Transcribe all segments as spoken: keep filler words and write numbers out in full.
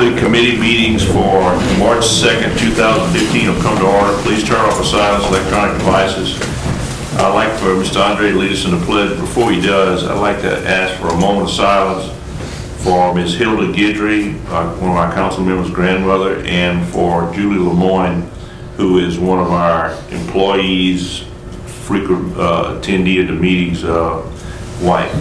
the committee meetings for March second, two thousand fifteen will come to order. Please turn off the silence electronic devices. I'd like for Mister Andre to lead us in the pledge. Before he does, I'd like to ask for a moment of silence for Miz Hilda Guidry, uh, one of our council members' grandmother, and for Julie Lemoyne, who is one of our employees, frequent uh, attendee at the meetings, uh, wife.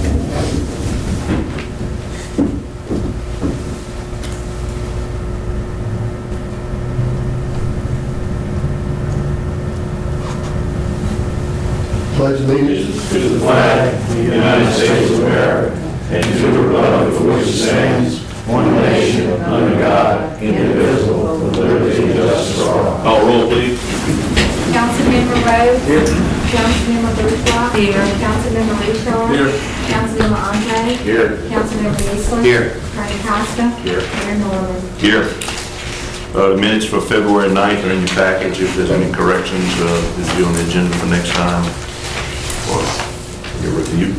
Pledge allegiance to the flag of the United States of America and to the republic for which it stands, one nation, under God, indivisible, with liberty and justice for all. Call roll, please. Councilmember Rhodes. Here. Councilmember Bourgeois. Here. Councilmember Leachell. Here. Councilmember Andre. Here. Councilmember Eastland. Here. Attorney Costa. Here. Mayor Norman. Here. Uh, the minutes for February ninth are in your package. If there's any corrections, uh, it'll be on the agenda for next time for your review.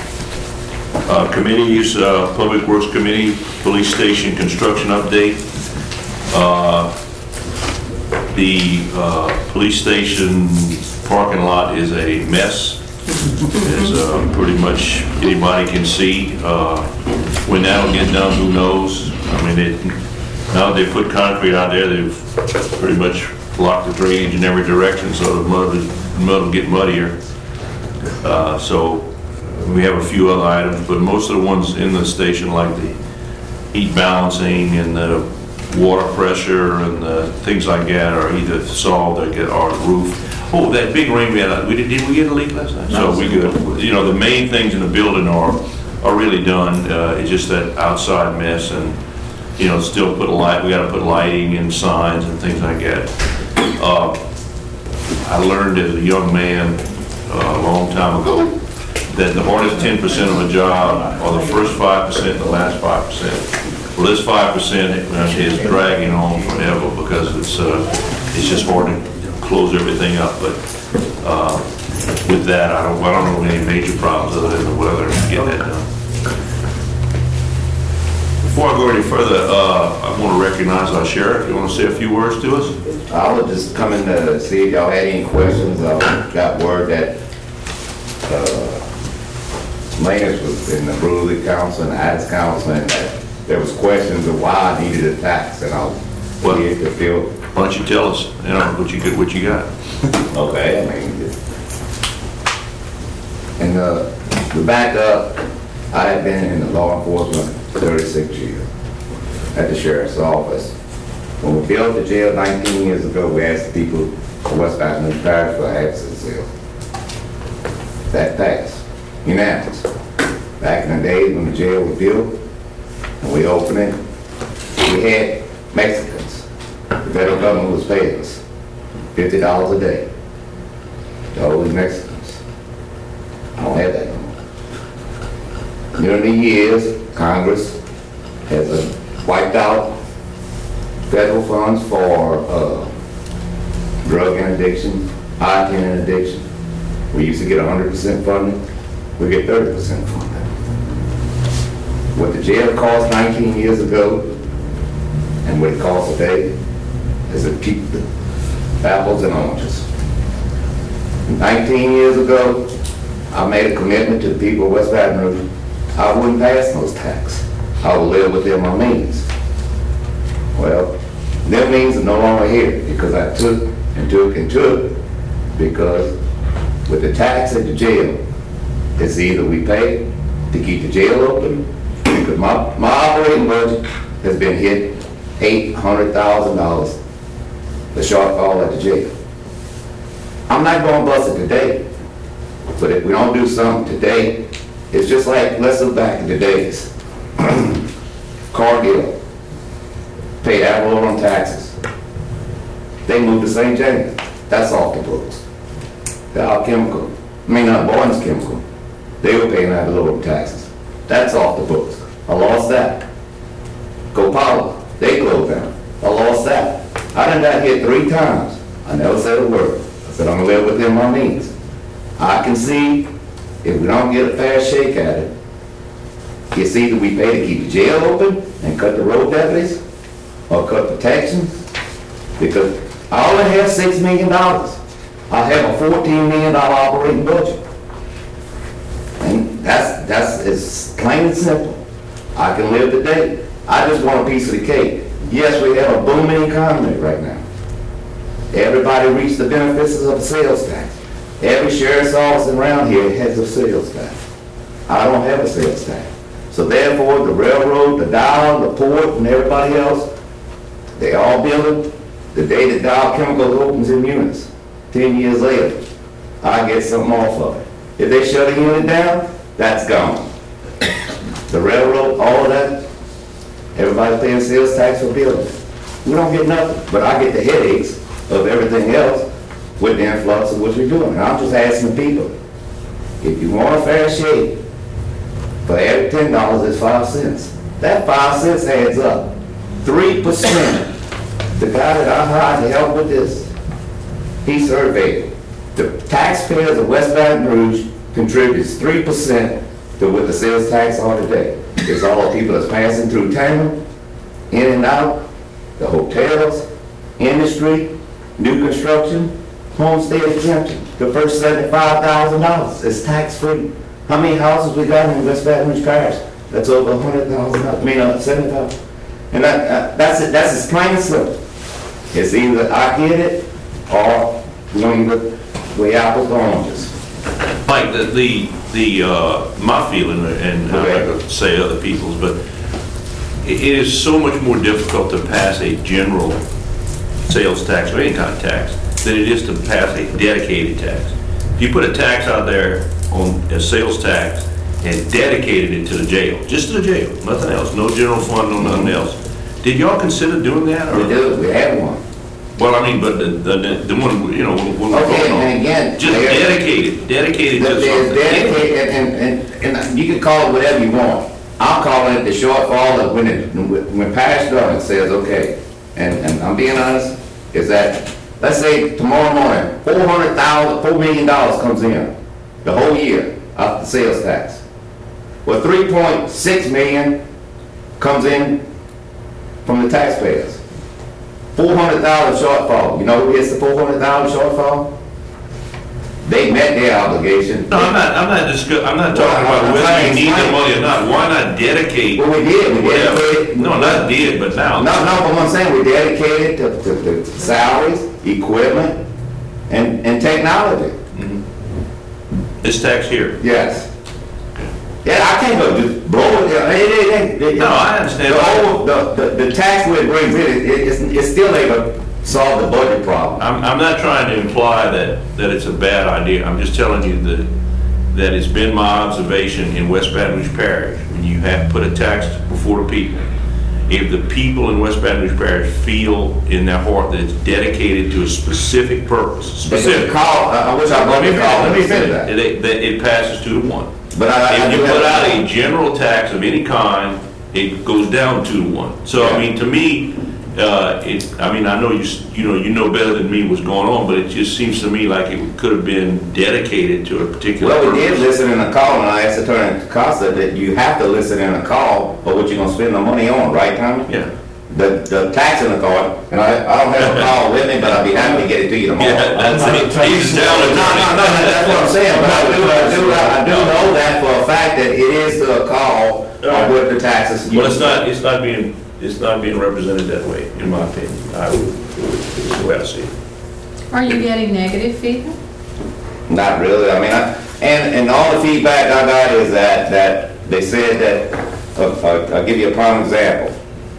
Uh, committees, uh, Public Works Committee, Police Station Construction Update. Uh, the uh, police station parking lot is a mess, as uh, pretty much anybody can see. Uh, when that'll get done, who knows? I mean, it, now they put concrete out there, they've pretty much blocked the drainage in every direction, so the mud, mud will get muddier. Uh, so we have a few other items, but most of the ones in the station, like the heat balancing and the water pressure and the things like that, are either solved or get our roof. Oh, that big rain we had, we did, did we get a leak last night? So we good. You know, the main things in the building are are really done. Uh, it's just that outside mess, and you know, still put a light. We got to put lighting and signs and things like that. Uh, I learned as a young man uh, a long time ago that the hardest ten percent of a job are the first five percent and the last five percent. Well, this five percent is dragging on forever because it's uh, it's just hard to close everything up. But uh, with that, I don't I don't know any major problems other than the weather to get that done. Before I go any further, uh, I want to recognize our sheriff. You want to say a few words to us? I was just coming to see if y'all had any questions. I got word that uh, Lance was in the Bruley Council and the Addis Council, and that there was questions of why I needed a tax, and I was Well, here to feel. Why don't you tell us, you know, what you get, what you got? Okay, I mean, and uh, to back up, I had been in the law enforcement thirty-six years at the sheriff's office. When we built the jail nineteen years ago, we asked the people of West Baton Rouge Parish for an access sale. That passed, unanimous. Back in the days when the jail was built and we opened it, we had Mexicans. The federal government was paying us fifty dollars a day to hold the Mexicans. I don't have that no more. During the years, Congress has uh, wiped out federal funds for uh, drug addiction, I ten addiction. We used to get one hundred percent funding. We get thirty percent funding. What the jail cost nineteen years ago and what it costs today is to keep the apples and oranges. nineteen years ago, I made a commitment to the people of West Baton Rouge. I wouldn't pass those taxes. I would live within my means. Well, their means are no longer here because I took and took and took, because with the tax at the jail, it's either we pay to keep the jail open, because my, my operating budget has been hit eight hundred thousand dollars, the shortfall at the jail. I'm not going to bust it today, but if we don't do something today, it's just like, let's look back in the days. Cargill paid ad valorem taxes. They moved to Saint James. That's off the books. Dow Chemical, I mean not Barnes Chemical, they were paying ad valorem taxes. That's off the books. I lost that. Copala, they closed down. I lost that. I done got hit three times. I never said a word. I said I'm gonna live within my means. I can see if we don't get a fair shake at it, It's either we pay to keep the jail open and cut the road deputies, or cut protections, because I only have six million dollars. I have a fourteen million dollar operating budget. And that's, that's, it's plain and simple. I can live today. I just want a piece of the cake. Yes, we have a booming economy right now. Everybody reaps the benefits of a sales tax. Every sheriff's office around here has a sales tax. I don't have a sales tax. So therefore, the railroad, the Dow, the port, and everybody else, they all build it. The day that Dow Chemicals opens in Eunice, ten years later, I get something off of it. If they shut a unit down, that's gone. The railroad, all of that, everybody's paying sales tax for building. We don't get nothing, but I get the headaches of everything else with the influx of what you're doing. And I'm just asking the people, if you want a fair shake, for every ten dollars is five cents. That five cents adds up. Three percent. The guy that I hired to help with this, he surveyed. The taxpayers of West Baton Rouge contributes three percent to what the sales tax are today. It's all the people that's passing through town, in and out, the hotels, industry, new construction, homestead exemption. The first seventy-five thousand dollars is tax-free. How many houses we got in West Baton Rouge Parish? That's over one hundred thousand dollars, I mean, uh, seventy-five. And that, uh, that's it, that's as plain and simple. It's either I get it, or we don't even weigh apples to oranges. Mike, the, the, the, uh, my feeling, and I'm not gonna say other people's, but it it is so much more difficult to pass a general sales tax or any kind of tax than it is to pass a dedicated tax. If you put a tax out there on a sales tax and dedicated it to the jail, just to the jail, nothing else, no general fund, no nothing else. Did y'all consider doing that? Or? We do, we have one. Well, I mean, but the, the, the one, you know, when we're Okay, going on, and again, just Mayor, dedicated, dedicated to There's something. dedicated, and, and, and you can call it whatever you want. I'm calling it the shortfall of when it, when Parish government says, okay, and, and I'm being honest, is that, let's say tomorrow morning, four hundred thousand, four million dollars comes in, the whole year, off the sales tax. Well, three point six million comes in from the taxpayers. four hundred thousand shortfall. You know who gets the four hundred thousand shortfall? They met their obligation. No, I'm not, I'm not discuss, I'm not talking Well, about I'm whether trying you to need the explain. money or not. Why not dedicate? Well, we did, we whatever? dedicated. No, not did, but now. No, no, but what I'm saying, we dedicated to, to, to salaries, equipment, and, and technology. This tax here. Yes. Yeah, I can't go just blow it. It, it, it, it, No, I understand. The, whole, the, the, the tax what it brings in, it, it, it's, it's still ain't gonna solve the budget problem. I'm, I'm not trying to imply that, that it's a bad idea. I'm just telling you that, that it's been my observation in West Baton Rouge Parish, when you have put a tax before the people, if the people in West Baton Rouge Parish feel in their heart that it's dedicated to a specific purpose, They specific. could call, I I wish I Let me could finish, call let me and say finish. that. It, that it passes two to one. But I, I If you do have- put out a general tax of any kind, it goes down two to one. So, I Yeah. mean, to me, uh, it, I mean, I know you, s- you know, you know better than me what's going on, but it just seems to me like it could have been dedicated to a particular Well, we did purpose. listen in a call, and I asked Attorney Costa that you have to listen in a call of what you're gonna spend the money on, right, Tommy? Yeah. The, the tax in the card, and I, I don't have a call with me, but I'll be happy to get it to you tomorrow. Yeah, that's I'm it. not trying He's to- a town No, no, no, attorney. that's what I'm saying, but I do, I do, I do know that for a fact that it is to a call of what the taxes. Well, it's not, it's not being, it's not being represented that way, in my opinion. I would, it's the way I see it. Are you getting negative feedback? Not really, I mean, I, and, and all the feedback I got is that, that they said that, uh, uh, I'll give you a prime example.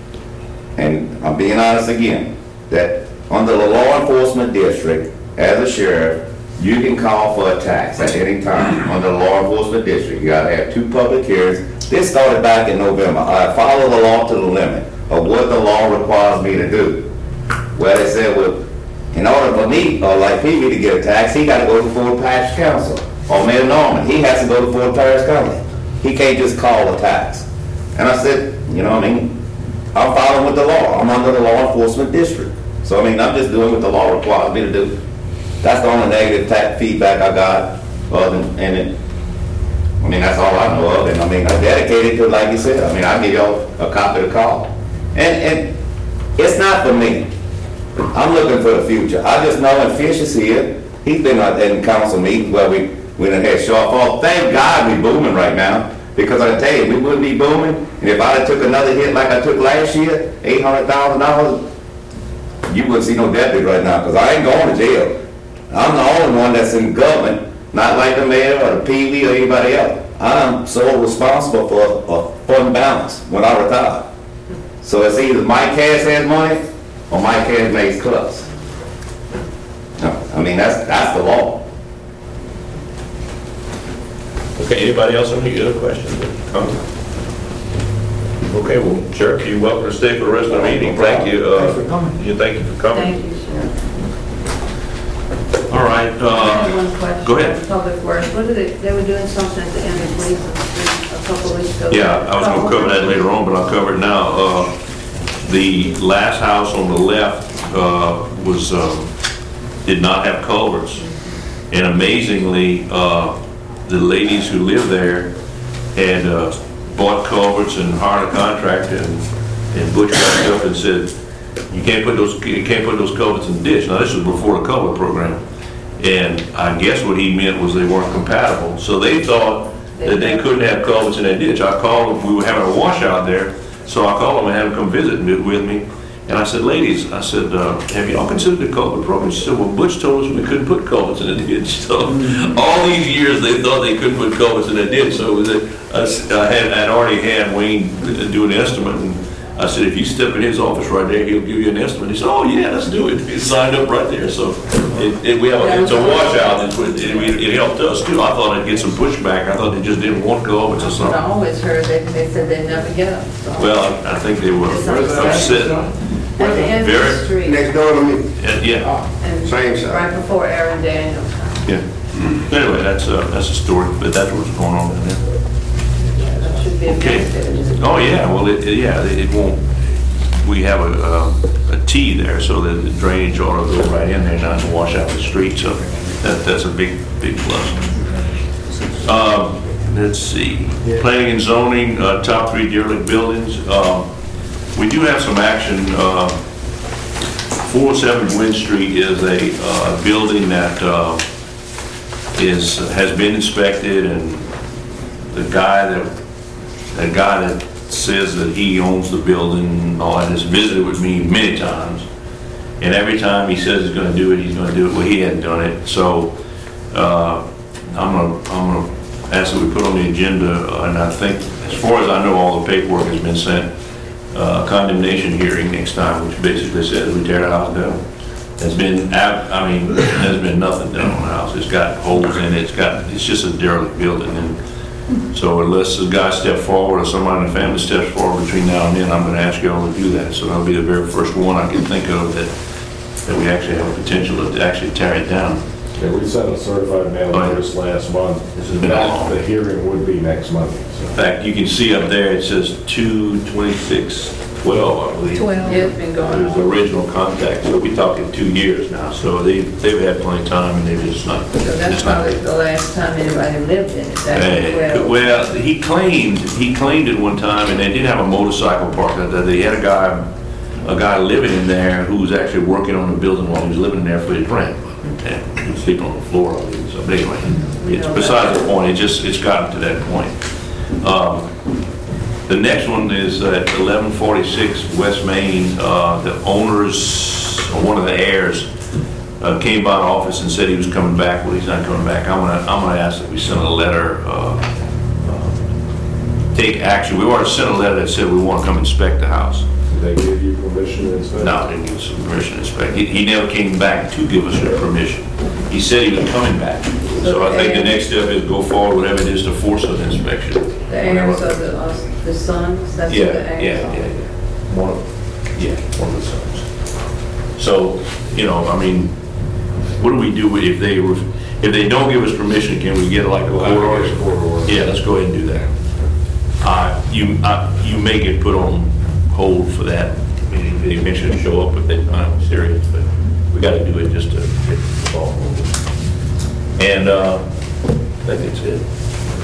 And I'm being honest again, that under the law enforcement district, as a sheriff, you can call for a tax at any time under the law enforcement district. You gotta have two public hearings. This started back in November. I follow the law to the limit of what the law requires me to do. Well, they said, well, in order for me, or like P V to get a tax, he gotta go before the parish council. Or Mayor Norman, he has to go before the parish council. He can't just call a tax. And I said, you know what I mean? I'm following with the law. I'm under the law enforcement district. So, I mean, I'm just doing what the law requires me to do. That's the only negative tax feedback I got, other than, and it, I mean, that's all I know of, and I mean, I dedicated to it, like you said. I mean, I'll give y'all a copy of the call. And, and it's not for me. I'm looking for the future. I just know when Fish is here, he's been out in council meetings where we, we done had shortfall. Thank God we booming right now, because I tell you, we wouldn't be booming, and if I'd have took another hit like I took last year, eight hundred thousand dollars, you wouldn't see no deputy right now, because I ain't going to jail. I'm the only one that's in government, not like the mayor or the P V or anybody else. I'm so responsible for a fund balance when I retire. So it's either Mike Cass has money or Mike Cass makes cuts. No, I mean, that's, that's the law. Okay, anybody else have any other questions or comments? Okay, well, Sheriff, you're welcome to stay for the rest of the meeting. Thank you. uh, Thanks for coming. Yeah, thank you for coming. Thank you, Sheriff. All right, I have uh, one question. go ahead. Public Works, what did they, they were doing something at the end of Gleason Street a couple of weeks ago. yeah, I was gonna cover that later on, but I'll cover it now. Uh, The last house on the left uh, was, uh, did not have culverts. And amazingly, uh, the ladies who live there had uh, bought culverts and hired a contractor, and and Butch got up and said, you can't put those, you can't put those culverts in the ditch. Now, this was before the culvert program. And I guess what he meant was they weren't compatible. So they thought that they couldn't have culverts in that ditch. I called them, we were having a washout there, so I called them and had them come visit me- with me. And I said, ladies, I said, uh, have y'all considered the culvert program? She said, well, Butch told us we couldn't put culverts in the ditch. So all these years, they thought they couldn't put culverts in the ditch. So it was a- I s- I had, I'd already had Wayne do an estimate, and I said, if you step in his office right there, he'll give you an estimate. He said, oh, yeah, let's do it. He signed up right there. So it, it, we have a, it's a washout. It's, it, it helped us too. I thought I'd get some pushback. I thought they just didn't want culverts or I something. always heard that they said they'd never get them. so. Well, I think they were It's upset. upset. At the end of Very- the street. Next door to me. Uh, Yeah, and Same side. Right before Aaron Daniels. yeah. Anyway, that's, uh, that's a story, but that's what's going on down there. That should be a Okay. message. Oh, yeah, well, it, it- yeah, it won't, we have a, uh, a T there, so that the drainage ought to go right in there, not to wash out the street, so that, that's a big, big plus. Um, let's see, planning and zoning, uh, top three derelict buildings, um, we do have some action. uh, four oh seven Gwynn Street is a, uh, building that, uh, is, has been inspected, and the guy that, the guy that says that he owns the building and all that has visited with me many times. And every time he says he's gonna do it, he's gonna do it. Well, he hadn't done it. So, uh, I'm gonna, I'm gonna ask that we put on the agenda, uh, and I think, as far as I know, all the paperwork has been sent, uh, condemnation hearing next time, which basically says we tear the house down. There's been, ab- I mean, there's been nothing done on the house. It's got holes in it, it's got, it's just a derelict building. And so unless the guy steps forward or somebody in the family steps forward between now and then, I'm gonna ask y'all to do that. So that'll be the very first one I can think of that, that we actually have a potential to actually tear it down. Yeah, we sent a certified mail Oh, yeah. notice last month. This has been a That- long- The hearing would be next month, In so. fact, you can see up there, it says two twenty-six twelve, I believe. Yeah, it's been going There's the on. original contact, so we're talking two years now, so they, they've had plenty of time and they're just not. So that's just not- probably the last time anybody lived in it. That's Hey, well. well, he claimed, he claimed it one time, and they did have a motorcycle parked out there. They had a guy, a guy living in there who was actually working on the building while he was living in there for his rent. And he was sleeping on the floor, I believe. So, but anyway, it's besides the point, it just, it's gotten to that point. Um, The next one is at eleven forty-six West Main. Uh, the owners, or one of the heirs, uh, came by the office and said he was coming back. Well, he's not coming back. I'm gonna, I'm gonna ask that we send a letter, uh, uh, take action. We already sent a letter that said we want to come inspect the house. Did they give you permission to inspect? No, didn't give us permission to inspect. He, he never came back to give us the permission. He said he was coming back. So I think the next step is go forward, whatever it is, to force an inspection. The heirs of the, of the sons, that's what Yeah, the yeah, heirs yeah, are. yeah. One of, yeah, one of the sons. So, you know, I mean, what do we do if they, ref- if they don't give us permission, can we get like a court order? Court order. Yeah, let's go ahead and do that. Uh, you, uh, you may get put on hold for that. I mean, they eventually show up if they find it serious, but we gotta do it just to get the ball moving. And, uh, I think that's it.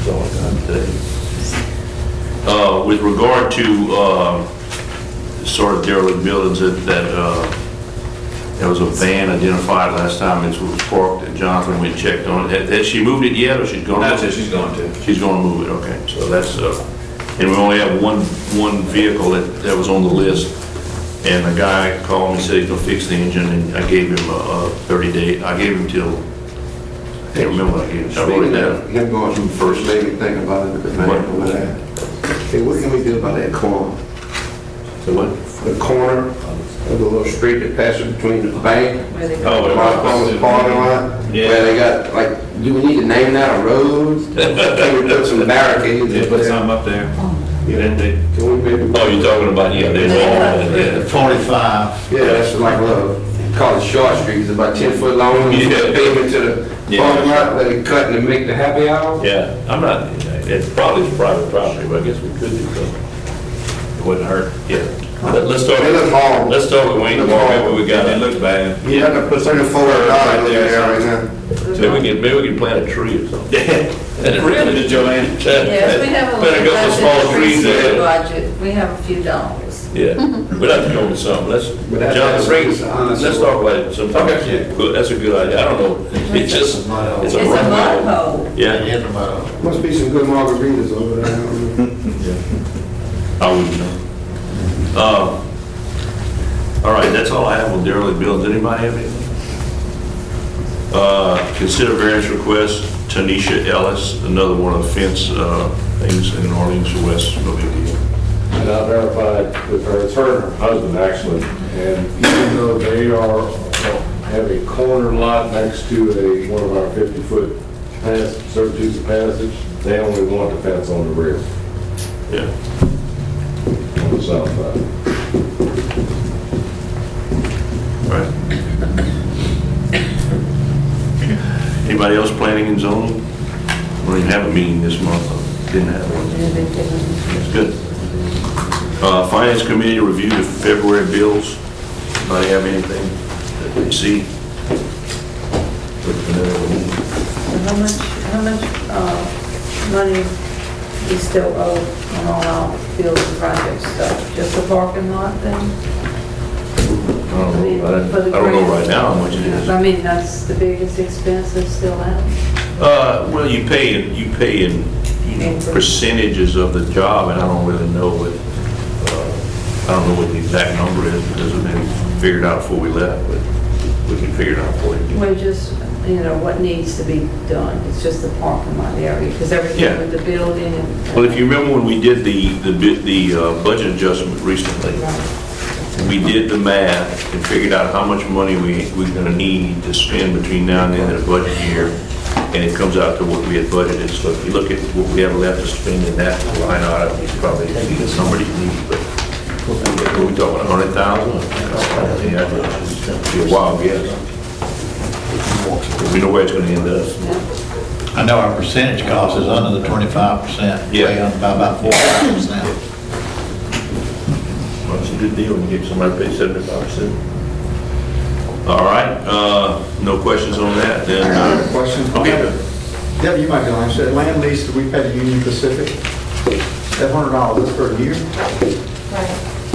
That's all I got today. Uh, with regard to, uh, sort of derelict buildings that, that, uh, there was a van identified last time, it was parked, and Jonathan went and checked on it. Has- Has she moved it yet, or she's going to? That's it, she's going to. She's gonna move it, okay, so that's, uh, and we only have one, one vehicle that, that was on the list. And the guy called me, said he's gonna fix the engine, and I gave him a, a thirty day, I gave him till, I can't remember what I gave him, I wrote it down. Him going from first lady thinking about it, the man What? over there. Hey, what can we do about that corner? So what? The corner of the little street that passes between the bank Where they Oh, go. yeah. and the parking lot? Yeah. Where they got, like, do we need to name that a road? Can we put some barricades? They put some up there. Then they, Can we maybe? oh, you're talking about, yeah, there's all, yeah. forty-five. Yeah, that's like a little, call it short street, it's about ten foot long, you Yeah. put pavement to the Yeah. parking lot, let it cut and make the happy hour? Yeah, I'm not, it's probably private property, but I guess we could do something. It wouldn't hurt, yeah. Let- Let's talk, They look horrible. let's talk with Wayne tomorrow, maybe we got It it. looks bad. You have to put thirty-four dollars Right there, there right now. Maybe we can, maybe we can plant a tree or something. Really, Joanne? Yes, we have a Plant a little couple small budget, trees there. budget, we have a few dollars. Yeah, we'd have to come with something, let's, But that- John, that's- bring, that's honest. let's talk about it sometime. Okay. Good, that's a good idea, I don't know, it's just, it's a. It's a rough mud road. hole. Yeah, Must be some good margaritas over there. I don't know. I wouldn't know. Uh, all right, that's all I have on derelict buildings, anybody have anything? Uh, consider variance request, Tanisha Ellis, another one of the fence, uh, things in Orleans West, no big deal. And I verified with her, it's her and her husband actually, and even though they are, have a corner lot next to a, one of our fifty-foot pass, servitudes of passage, they only want the fence on the rear, Yeah. on the south side. Right. Anybody else planning and zoning? We don't even have a meeting this month, didn't have one. That's good. Uh, Finance Committee reviewed the February bills. Anybody have anything that they see? How much, how much, uh, money we still owe on all our bills and project stuff? Just the parking lot then? I don't know, I don't- I don't know right now how much it is. I mean, that's the biggest expense that's still out. Uh, well, you pay, in you pay in, you know, percentages of the job, and I don't really know what, uh, I don't know what the exact number is, because we didn't figure it out before we left, but we can figure it out for you. Well, just, you know, what needs to be done, it's just the parking lot area, because Yeah. everything with the building and. Well, if you remember when we did the, the, bit- the uh, budget adjustment recently, we did the math and figured out how much money we, we're gonna need to spend between now and the end of the budget year, and it comes out to what we had budgeted. So if you look at what we have left to spend in that line item, it's probably somebody need, but are we talking a hundred thousand? Yeah, it'd be a wild guess. We know where it's gonna end up. I know our percentage cost is under the twenty-five percent. Yeah. Way under by about forty-five percent. Well, it's a good deal when you get somebody to pay seventy-five percent. All right, uh, no questions on that, then. I got uh, a question. Okay. Debbie, you might be honest, that land lease that we pay to Union Pacific, that hundred dollars, that's for a year? Right.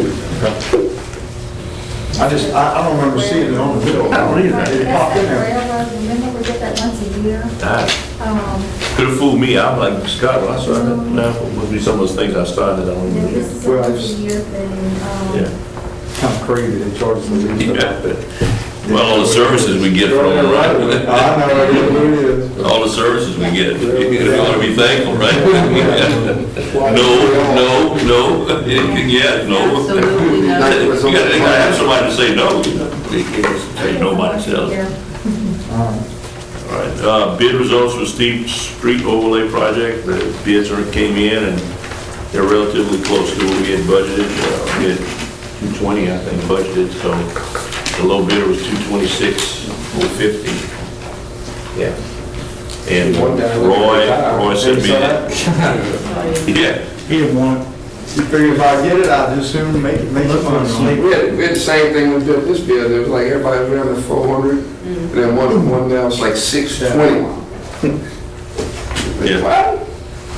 I just, I, I don't remember seeing it on the bill. I don't either. Did it pop in That's there? that railroad, remember we get that once a year? Ah, Um, could have fooled me, I'm like, Scott, when I started, no, it must be some of those things I started, I don't yeah, even. this is a Well, I once just- a year thing. Um, Yeah. Kind of crazy, they charge the lease. Well, all the services we get from them, I right? know, it is. All the services we get, you ought to be thankful, right? No, no, no, yeah, no. Absolutely You not. gotta, you gotta have somebody to say no, you know, you can't just say no by themselves. Yeah. All right, uh, bid results for Steep Street Overlay Project, the bids are, came in, and they're relatively close to what we had budgeted. Uh, We had two twenty, I think, budgeted, so the low bidder was two twenty-six, four fifty. Yeah. And One guy looked Roy, at Roy sent me that. Yeah, He didn't want it. He figured if I get it, I'd just soon make, make some money on it. We had, we had the same thing we built this building, it was like everybody was around the four hundred, and then one, one now was like six twenty. Yeah. Wow.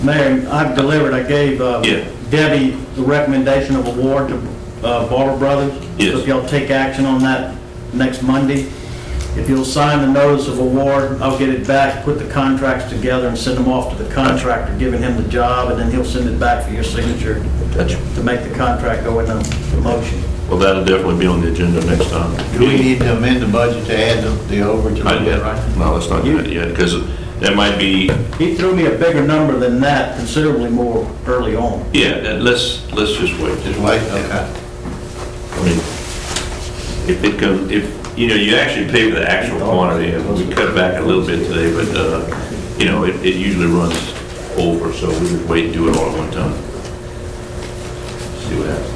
Mayor, I've delivered, I gave uh, Yeah. Debbie the recommendation of award to uh, Barber Brothers. Yes. So if y'all take action on that next Monday, if you'll sign the notice of award, I'll get it back, put the contracts together and send them off to the contractor, giving him the job, and then he'll send it back for your signature Gotcha. to make the contract go into the motion. Well, that'll definitely be on the agenda next time. Do we need to amend the budget to add the, the overage a Not little bit, yet. right? No, let's not do that yet, because that might be, He threw me a bigger number than that, considerably more early on. yeah, that- let's, let's just wait. Just wait, okay. I mean, if it comes, if, you know, you actually pay for the actual quantity, and we cut back a little bit today, but, uh, you know, it, it usually runs over, so we would wait and do it all at one time. See what happens.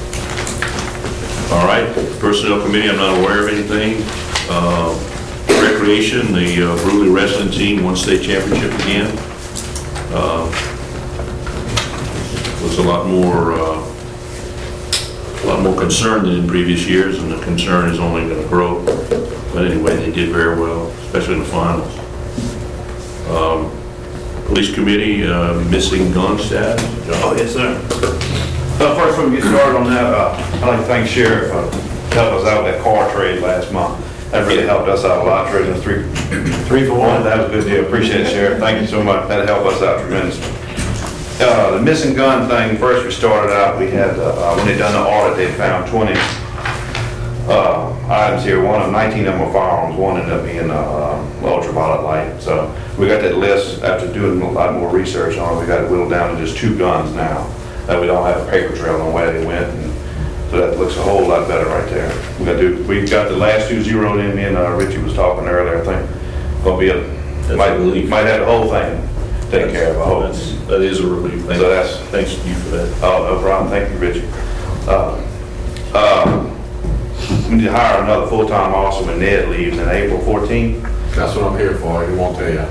All right, Personnel Committee, I'm not aware of anything. Uh, Recreation, the uh, Bruley Wrestling Team won state championship again. Uh, Was a lot more, uh, a lot more concern than in previous years, and the concern is only going to grow. But anyway, they did very well, especially in the finals. Um, Police Committee, uh, missing gun status. Oh, yes, sir. Uh, First, when we get started on that, uh, I'd like to thank Sheriff uh, helped us out with that car trade last month. That really helped us out a lot, trading three, three for one. That was a good deal. Appreciate it, Sheriff. Thank you so much. That helped us out tremendously. Uh, The missing gun thing, first we started out, we had, uh, when they done the audit, they found twenty uh, items here. One of them, nineteen of them were firearms, one ended up being uh, ultraviolet light. So we got that list after doing a lot more research on it. We got it whittled down to just two guns now. That we don't have a paper trail on where they went, and so that looks a whole lot better right there. We got to, we got the last two zeroed in. Me and uh, Richie was talking earlier. I think gonna be a might, a relief. might have the whole thing taken care of. I hope. That's- That is a relief. Thank- So that's- Thanks to you for that. Oh, no problem. Thank you, Richie. Uh, uh, we need to hire another full-time officer when Ned leaves in April fourteenth. That's what I'm here for, he won't tell you.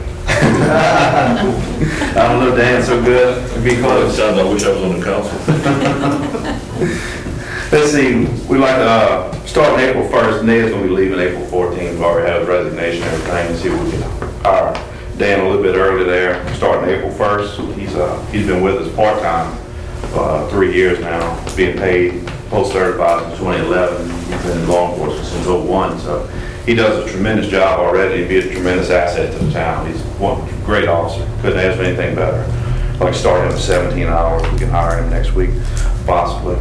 I don't know Dan so good. It'd be close. Sounds, I wish I was on the council. Let's see, we'd like to uh, start on April first. Ned's going to be leaving April fourteenth. We've already had his resignation and everything, and see if we can hire Dan a little bit early there, starting April first. He's uh, he's been with us part-time uh, three years now, being paid post-certified since twenty eleven. He's been in law enforcement since oh one, so he does a tremendous job already. He'd be a tremendous asset to the town. He's one great officer. Couldn't ask for anything better. Like starting him at seventeen hours, we can hire him next week, possibly.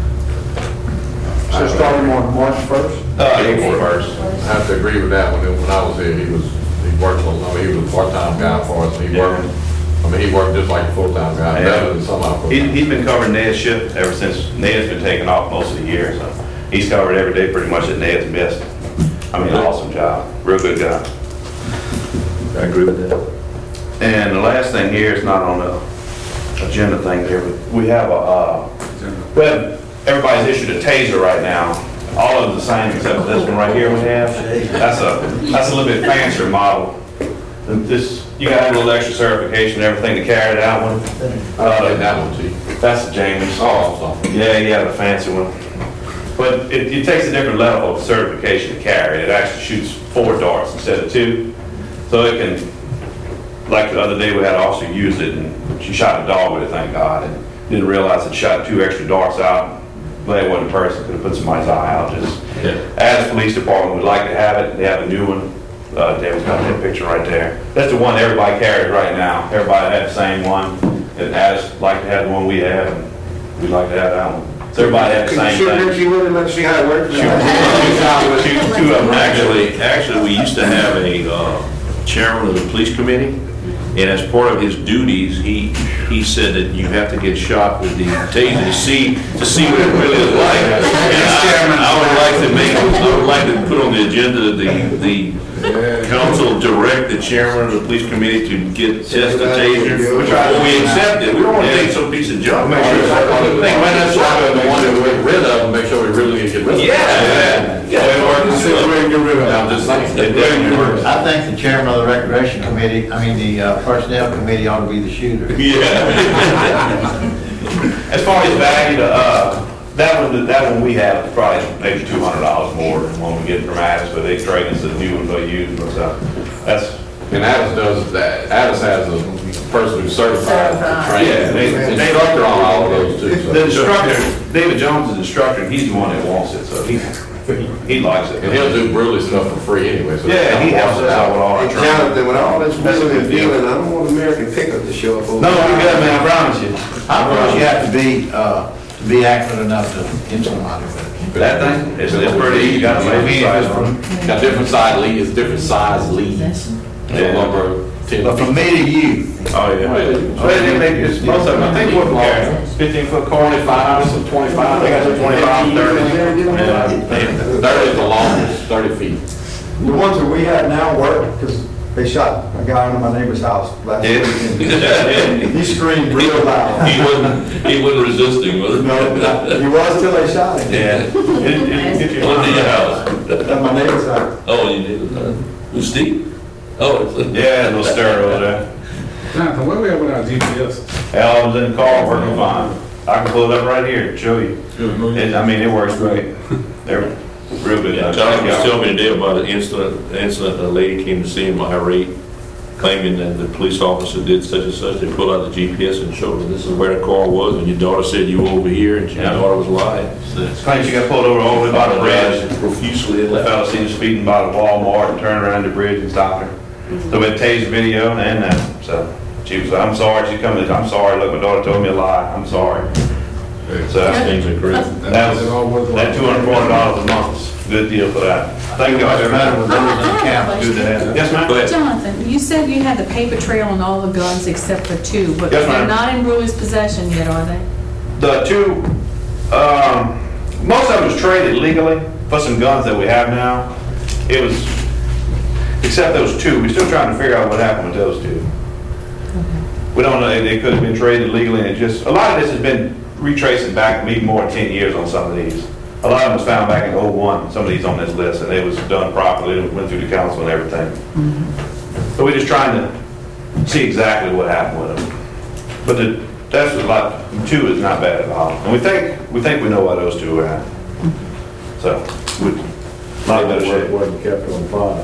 So starting on March first? Uh, April first. I have to agree with that. When, when I was here, he was, he worked, on- I mean, he was a part-time guy for us, and he Yeah. worked, I mean, he worked just like a full-time guy, better than some of our He, full-time. he's been covering Ned's shift ever since Ned's been taking off most of the year, so he's covered every day pretty much that Ned's missed. I mean, awesome job, real good guy. I agree with that. And the last thing here is not on the agenda thing here, but we have a, uh, well, everybody's issued a taser right now. All of them the same except for this one right here we have. That's a, that's a little bit fancier model. This, you gotta have a little extra certification and everything to carry that one. I like that one, too. That's the James. Oh, so. Yeah, yeah, the fancy one. But it, it takes a different level of certification to carry. It actually shoots four darts instead of two. So it can, like the other day we had an officer use it and she shot a dog with it, thank God, and didn't realize it shot two extra darts out. Glad it wasn't a person, could have put somebody's eye out. Just, Yeah. as police department would like to have it, they have a new one. Uh, David's got that picture right there. That's the one everybody carries right now. Everybody had the same one. And as like to have the one we have, and we'd like to have that one. So everybody had the same thing. Shoot with it, let's see how it works. Two two of them actually. Actually, actually, we used to have a uh, chairman of the police committee, and as part of his duties, he, he said that you have to get shot with the taser to see, to see what it really is like. And I, I would like to make, I would like to put on the agenda, the, the council direct the chairman of the police committee to get, test the taser before we accept it. We don't want to take some piece of junk. Make sure, think, when that's the one that we get rid of, and make sure we really need to get rid of it. Yeah, yeah. So it works, see if we can get rid of it, I'm just saying. It definitely works. I think the chairman of the recreation committee, I mean, the uh, personnel committee ought to be the shooter. Yeah. As far as value, uh, that one, that one we have is probably maybe two hundred dollars more than one we get from Addis, but they trade us the new ones they use, but, uh, that's, And Addis does that, Addis has a the person who's certified to train. Yeah, they- The they- instructor on all of those too. so- The instructor, David Jones is the instructor, and he's the one that wants it, so he, he likes it. And he'll do Brewley stuff for free anyway. so- Yeah, he helps us out with all our Hey, training. Jonathan, with all this That's a wheeling good and deal. dealing, I don't want American pickup to show up over. No, we got, man, I promise you. How close you have to be, uh, to be accurate enough to hit somebody with it? That thing, it's, it's pretty easy, you gotta lay the size on it. Got different size leads, different size leads. Yeah. Lumber, ten But from me to you, Oh, yeah. Well, they make, it's, most of them, I think what, Gary, fifteen foot cord, Twenty-five, some twenty-five. I think I said twenty-five, thirty. Yeah. Thirty is the longest, thirty feet. The ones that we have now work, because they shot a guy into my neighbor's house last Yeah. weekend. He screamed real loud. He wasn't, he wasn't resisting, was he? No, he was till they shot him. Yeah. It- it- it- Under your house. At my neighbor's house. Oh, you did, uh, who's Steve? Oh, it's. Yeah, a little stir over there. Jonathan, where we at with our G P S? Hell, I was in the car working fine. I can pull it up right here and show you. It, I mean, it works great. They're real good. Yeah, John was telling me today about an incident, incident, a lady came to see him irate, claiming that the police officer did such and such. They pulled out the G P S and showed her this is where the car was, and your daughter said you were over here, and your Yeah. daughter was lying. So, Claims she got pulled over all the way by the bridge. profusely and The left. fella seen her speeding by the Walmart and turned around the bridge and stopped her. So we had tased video and that, so she was, I'm sorry, she come in, I'm sorry, look, my daughter told me a lie, I'm sorry. So Those things are crazy. that was, that two hundred forty dollars a month is a good deal for that. Thank you. what's the matter with those in the camp? Good to have. Yes, ma'am? Go ahead. Jonathan, you said you had the paper trail on all the guns except for two, but Yes, they're ma'am. not in Brewer's possession yet, are they? The two, um, most of it was traded legally for some guns that we have now. It was, except those two, we're still trying to figure out what happened with those two. We don't know, they could have been traded legally and it just, a lot of this has been retracing back maybe more than ten years on some of these. A lot of them was found back in oh one, some of these on this list, and it was done properly, it went through the council and everything. So we're just trying to see exactly what happened with them. But the, that's a lot, two is not bad at all. And we think, we think we know why those two are at. So, we, a lot of better shape. Wasn't kept on file.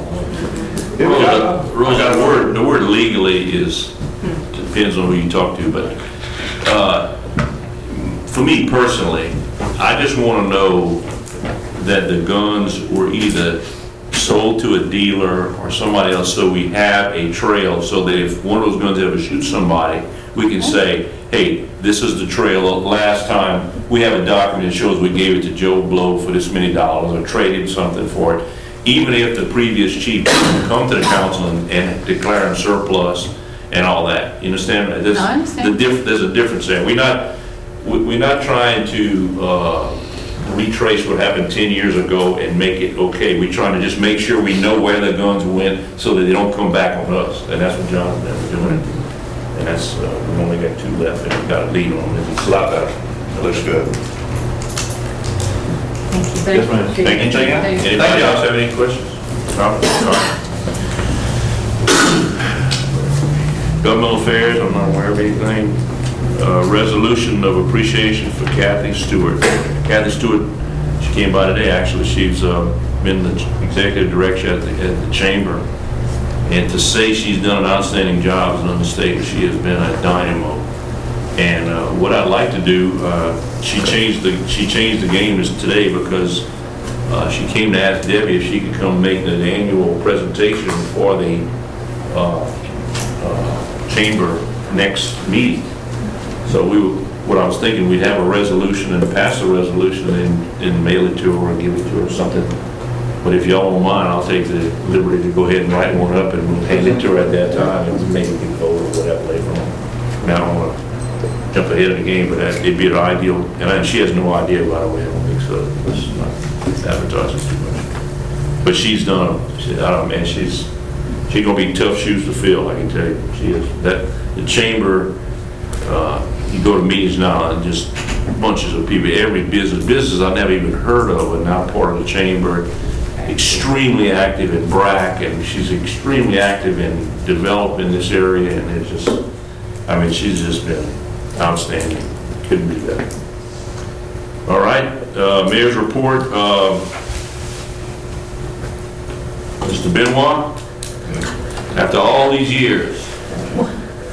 Well, the- Rose, the word, the word legally is, depends on who you talk to, but, uh, for me personally, I just want to know that the guns were either sold to a dealer or somebody else, so we have a trail, so that if one of those guns ever shoots somebody, we can say, hey, this is the trail, last time, we have a document that shows we gave it to Joe Blow for this many dollars, or traded something for it. Even if the previous chief come to the council and, and declare him surplus and all that, you understand? There's, I understand. The diff, there's a difference there. We're not, we- we're not trying to, uh, retrace what happened ten years ago and make it okay. We're trying to just make sure we know where the guns went so that they don't come back on us. And that's what John and them are doing. And that's, uh, we only got two left and we got a lead on it. It's a lot better. It looks good. Thank you. Yes, ma'am. Thank you. Anything else? Thank you. Anybody else have any questions? Comments? Governmental affairs, I'm not aware of anything. Uh, resolution of appreciation for Kathy Stewart. Kathy Stewart, she came by today, actually. She's uh, been the executive director at the, at the chamber. And to say she's done an outstanding job is an understatement. She has been a dynamo. And uh, what I'd like to do, uh, she changed the she changed the game this today because uh, she came to ask Debbie if she could come make an annual presentation for the uh, uh, chamber next meeting. So we, were- what I was thinking, we'd have a resolution and pass the resolution and, and mail it to her or give it to her or something. But if y'all don't mind, I'll take the liberty to go ahead and write one up and we'll hand it to her at that time and maybe we can vote or whatever later on. Now, I don't want to jump ahead of the game, but that- it'd be an ideal, and I- she has no idea, by the way, I don't think so. Let's not advertise it too much. But she's done, she- I don't know, man, she's, she's gonna be tough shoes to fill, I can tell you. She is, that, the chamber, uh, you go to meetings now and just bunches of people, every business, business I never even heard of, and now part of the chamber, extremely active in B R A C, and she's extremely active in developing this area, and it's just, I mean, she's just been outstanding. Couldn't be better. All right, uh, mayor's report. Uh, Mister Benoit, after all these years,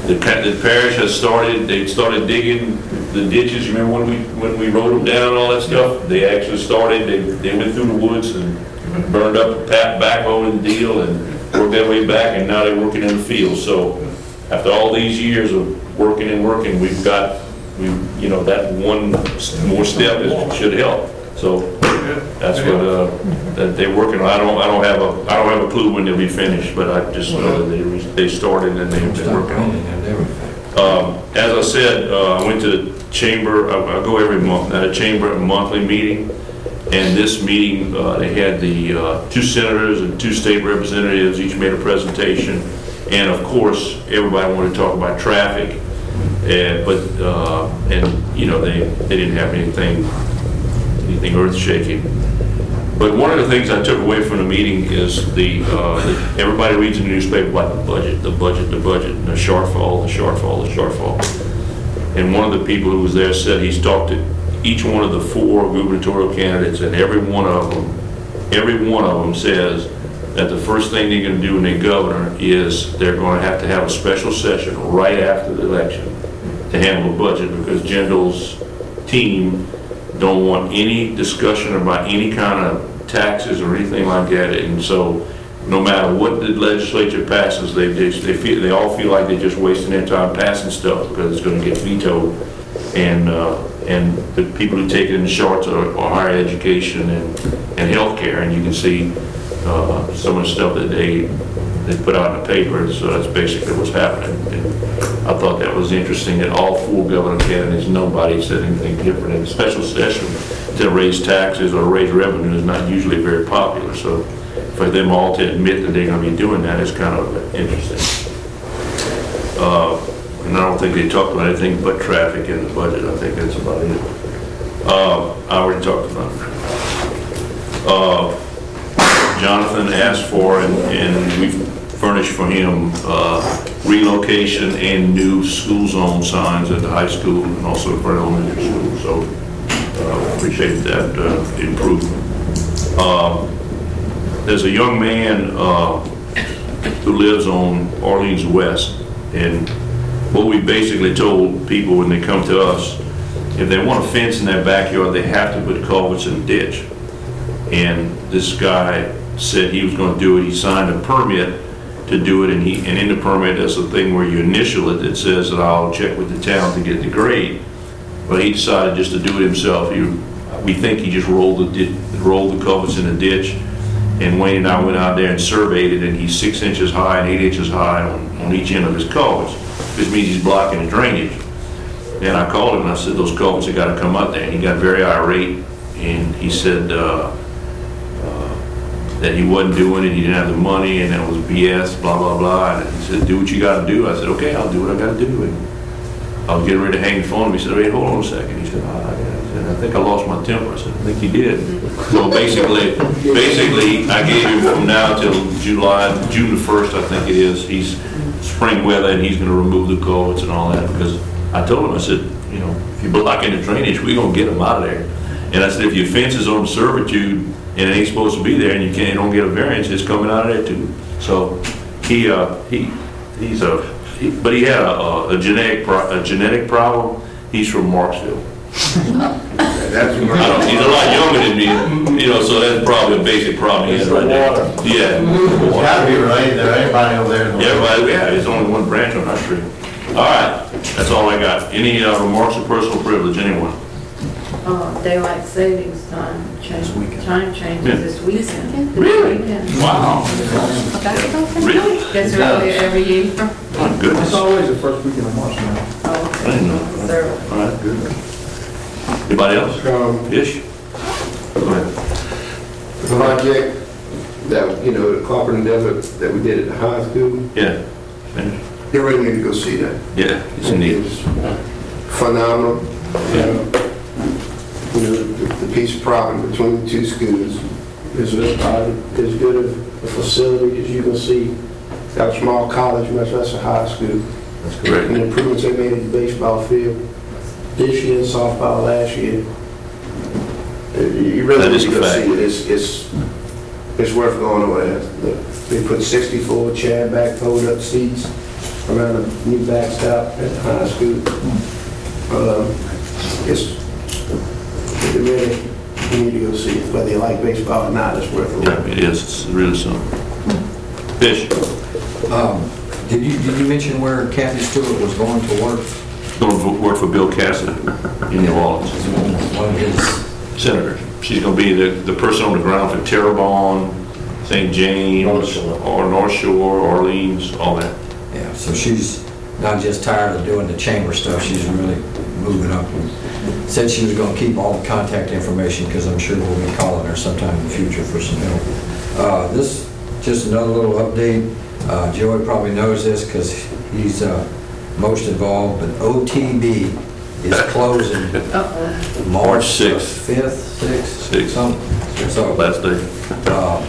The pa- the parish has started, they started digging the ditches, you remember when we, when we wrote them down and all that stuff? They actually started, they, they went through the woods and burned up a pat backhoe and deal and worked their way back, and now they're working in the field. So after all these years of working and working, we've got, we, you know, that one more step is, should help. So that's what, uh, that they're working on. I don't, I don't have a, I don't have a clue when they'll be finished, but I just know that they, they started and they've been working on it. Um, as I said, uh, I went to the chamber, I, I go every month, at a chamber monthly meeting, and this meeting, uh, they had the, uh, two senators and two state representatives, each made a presentation, and of course, everybody wanted to talk about traffic, and, but, uh, and, you know, they, they didn't have anything, anything earth-shaking. But one of the things I took away from the meeting is the, uh, that everybody reads in the newspaper about the budget, the budget, the budget, and the shortfall, the shortfall, the shortfall. And one of the people who was there said he's talked to each one of the four gubernatorial candidates, and every one of them, every one of them says that the first thing they're going to do when they're governor is they're going to have to have a special session right after the election to handle the budget, because Jindal's team don't want any discussion about any kind of taxes or anything like that. And so no matter what the legislature passes, they just, they feel, they all feel like they're just wasting their time passing stuff because it's going to get vetoed. And uh, and the people who take it in the shorts are, are higher education and, and healthcare. And you can see uh, some of the stuff that they they put out in the paper. So that's basically what's happening. And I thought that was interesting that all four governor candidates, nobody said anything different. And a special session to raise taxes or raise revenue is not usually very popular. So for them all to admit that they're going to be doing that is kind of interesting. Uh, and I don't think they talked about anything but traffic in the budget. I think that's about it. Uh, I already talked about it. Uh, Jonathan asked for, and, and we've furnished for him uh, relocation and new school zone signs at the high school and also for elementary school. So uh, appreciate that uh, improvement. Uh, there's a young man uh, who lives on Orleans West, and what we basically told people when they come to us, if they want a fence in their backyard, they have to put culverts in the ditch. And this guy said he was going to do it. He signed a permit to do it, and he and in the permit there's a thing where you initial it that says that I'll check with the town to get the grade. But he decided just to do it himself. He, we think he just rolled the rolled the culverts in the ditch. And Wayne and I went out there and surveyed it, and he's six inches high and eight inches high on, on each end of his culverts. This means he's blocking the drainage. And I called him and I said, those culverts have got to come out there. And he got very irate, and he said uh, uh, that he wasn't doing it, he didn't have the money, and that was B S, blah, blah, blah. And he said, do what you got to do. I said, okay, I'll do what I got to do. And I was getting ready to hang the phone. He said, wait, hold on a second. He said, oh, I, said, I think I lost my temper. I said, I think you did. So basically, basically, I gave him from now till July, June the first, I think it is. He's spring weather, and he's going to remove the culverts and all that, because I told him, I said, you know, if you're blocking the drainage, we're going to get them out of there. And I said, if your fence is on servitude and it ain't supposed to be there, and you can't, you don't get a variance, it's coming out of there too. So he, uh, he, he's a, he, but he had a, a genetic, pro, a genetic problem. He's from Marksville. That's I don't, he's a lot younger than me, you know, so that's probably a basic problem he has right there. Yeah. It's got to be related to everybody over there. Everybody, yeah, there's only one branch on our street. All right, that's all I got. Any uh, remarks of personal privilege, anyone? Uh, daylight savings time change, time changes Yeah. this weekend. This Really? weekend. Wow. Really? Gets earlier every year. My It's goodness. always the first weekend of March now. Oh, I didn't know. third. All right, good. Anybody else? Um, Ish? Go ahead. the project that, you know, the carpet endeavor that we did at the high school, Yeah. Finish. you really need to go see that. Yeah, it's neat. It's phenomenal. Yeah. You know, the, the piece of property between the two schools is about as good of a facility as you can see. Got a small college, much less a high school. That's correct. And the improvements they made in the baseball field this year, softball last year. Uh, You really That need is to a go fact. see it. It's, it's, it's worth going over there. They put sixty-four chair back, fold up seats. around a new backstop at the high school. Um, It's, it really, you need to go see it, whether you like baseball or not, it's worth a Yeah, look. it is, it's really something. Fish, Um, Did you, did you mention where Kathy Stewart was going to work? going to work for Bill Cassidy in New Orleans, One of his, senator. She's going to be the, the person on the ground for Terrebonne, Saint James, North Shore. or North Shore, Orleans, all that. yeah, so she's not just tired of doing the chamber stuff, she's really moving up. Said she was gonna keep all the contact information, because I'm sure we'll be calling her sometime in the future for some help. Uh, This, just another little update. Uh, Joey probably knows this, because he's uh, most involved, but O T B is closing Uh-oh. March sixth. Fifth, sixth, Sixth. something. So, Last day. uh,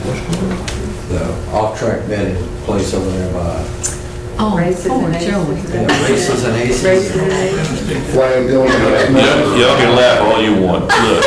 the off-track betting place over there by Oh, Races poor and aces. Joey. yeah, Races and Aces. Races and Aces. Flag going next month. Y'all y'all can laugh all you want. Look,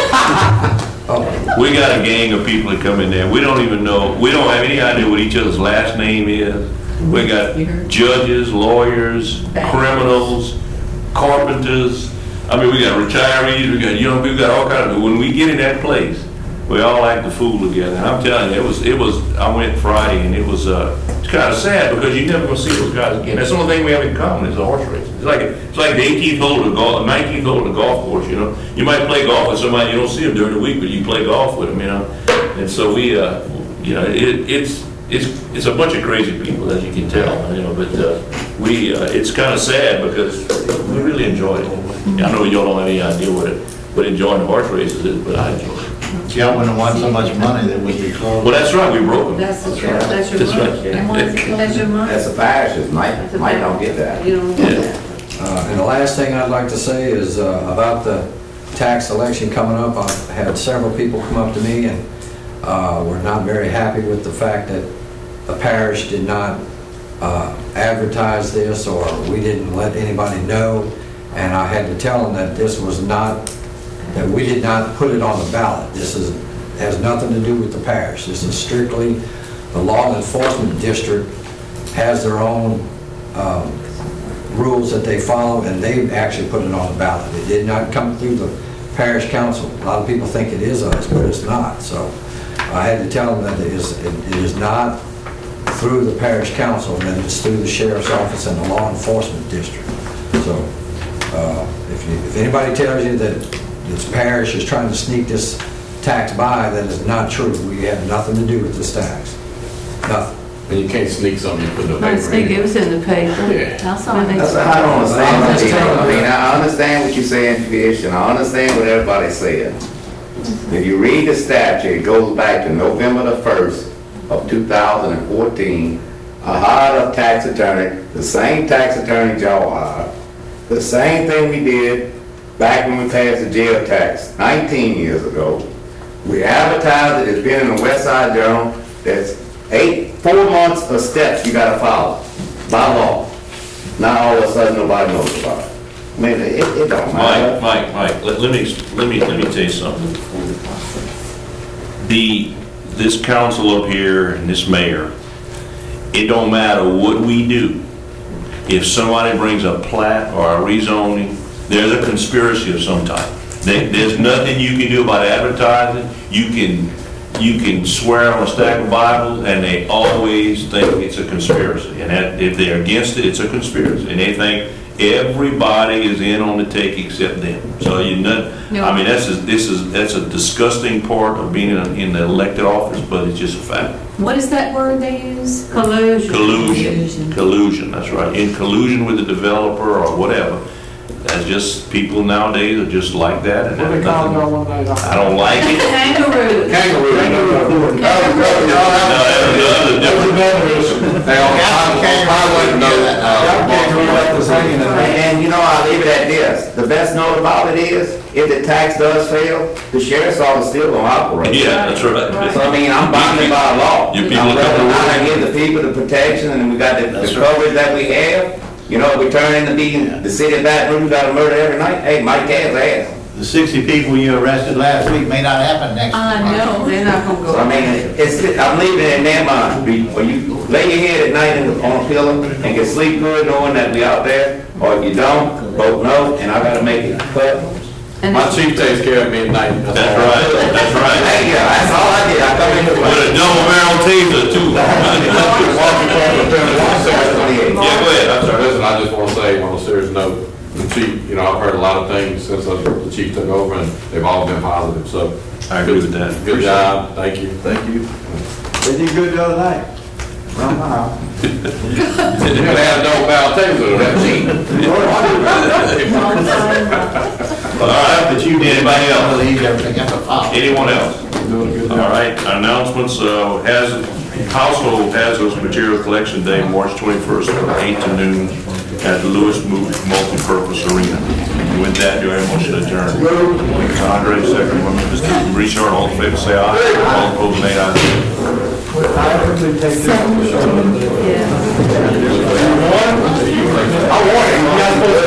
Oh, we got a gang of people that come in there. We don't even know, we don't have any idea what each other's last name is. We got judges, lawyers, criminals, carpenters. I mean, we got retirees, we got young people, we got all kinds of, when we get in that place, we all act the fool together. And I'm telling you, it was, it was, I went Friday and it was, uh, it's kind of sad because you're never gonna see those guys again. That's the only thing we have in common is a horse race. It's like, it's like the eighteenth hole of the golf, nineteenth hole of the golf course, you know? You might play golf with somebody, you don't see them during the week, but you play golf with them, you know? And so we, uh, you know, it, it's, it's, it's a bunch of crazy people, as you can tell, you know, but, uh, we, uh, it's kind of sad because we really enjoy it. I know y'all don't have any idea what it, what enjoying the horse races is, but I enjoy it. Y'all wouldn't have won so much money that would be closed. Well, that's right, we broke them. That's the truth, that's your That's money. right. And why is it That's your money. That's a parishes, Mike, Mike don't get that. You don't Yeah. get that. Uh, And the last thing I'd like to say is uh, about the tax election coming up. I've had several people come up to me and uh, were not very happy with the fact that the parish did not uh, advertise this, or we didn't let anybody know. And I had to tell them that this was not, that we did not put it on the ballot. This is, has nothing to do with the parish. This is strictly, the law enforcement district has their own um, rules that they follow, and they actually put it on the ballot. It did not come through the parish council. A lot of people think it is us, but it's not. So I had to tell them that it is, it is not through the parish council, and that it's through the sheriff's office and the law enforcement district. So uh, if you, if anybody tells you that this parish is trying to sneak this tax by, that is not true. We have nothing to do with this tax. Nothing. And you can't sneak something you put in the I paper. think it was in the paper. Yeah. I saw it. That's what I don't understand. what people- I mean, I understand what you're saying, Fish, and I understand what everybody's saying. If you read the statute, it goes back to November the first of two thousand fourteen. I hired a tax attorney, the same tax attorney y'all hired, the same thing we did back when we passed the jail tax nineteen years ago. We advertised it, it's been in the West Side Journal, there's eight, four months of steps you gotta follow by law. Now all of a sudden, nobody knows about it. I mean, it, it don't matter. Mike, Mike, Mike, let, let me, let me, let me tell you something. The, this council up here and this mayor, it don't matter what we do. If somebody brings a plat or a rezoning, there's a conspiracy of some type. There, there's nothing you can do about advertising. You can, you can swear on a stack of Bibles, and they always think it's a conspiracy. And that, if they're against it, it's a conspiracy. And they think everybody is in on the take except them. So you know, No. I mean, that's a, this is that's a disgusting part of being in, in the elected office, but it's just a fact. What is that word they use? Collusion. Collusion, collusion, that's right. In collusion with the developer or whatever. That's just, people nowadays are just like that. And What they call y'all one day? I don't like it. Kangaroo. Kangaroo. No, that's a different. And, and you know, I'll leave it at this. The best note about it is, if the tax does fail, the sheriff's office still gonna operate. Yeah, that's right. So I mean, I'm bonded by law. Your people I'm are coming to rather work. not give the people the protection, and we got the, the That's right. coverage that we have. You know, we turn into being the city of Baton Rouge got a murder every night. Hey, Mike Cass asked. the sixty people you arrested last week may not happen next week. I know. They're not gonna go. So I mean, it's, I'm leaving it in their mind, Be- when you lay your head at night in the- on a pillow and can sleep good knowing that we out there, or if you don't, vote no, and I gotta make it cut. And My chief takes care of me at night. That's right, that's right. Thank you, that's all I did, I come in the. With a double barrel taser too. Yeah, go ahead, I'm sorry. Listen, I just want to say, on a serious note, the chief, you know, I've heard a lot of things since uh, the chief took over, and they've all been positive, so. I agree with that. Good job, thank you. Thank you. They did good the other night. Around my house. You gotta have a double barrel taser, that chief. All right, But you did, anybody else? leave everything up to file. Anyone else? All right, announcements, uh, hazard, household hazardous material collection day, March twenty-first, from eight to noon at the Lewis Moot Multipurpose Arena. With that, do I have a motion to adjourn? Mister Andre, second by Mister Richard, all in favor, say aye. All opposed, nay, ayes. Yeah. I want it, you're not supposed to